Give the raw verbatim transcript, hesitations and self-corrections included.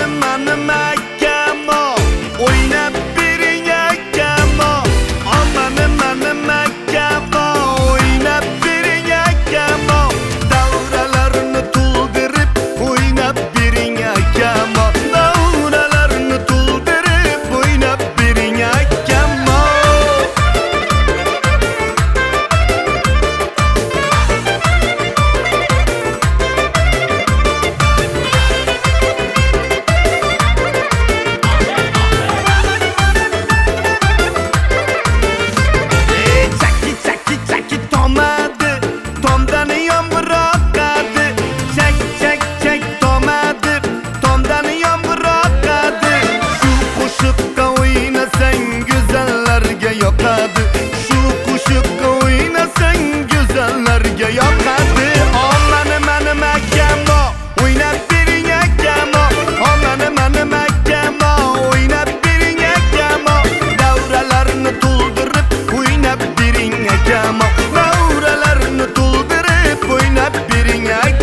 nima nima kamo o'ynab bering akamo Amma nima nima kamo o'ynab bering akamo Davralarni to'ldirib o'ynab bering akamo Davralarni to'ldirib o'ynab bering akamo Shu qo'shiqqa o'ynasang go'zallarga yoqadi Amma nima nima kamo o'ynab bering akamo Amma nima nima kamo o'ynab bering akamo Davralarni to'ldirib o'ynab bering akamo Davralarni to'ldirib o'ynab bering akamo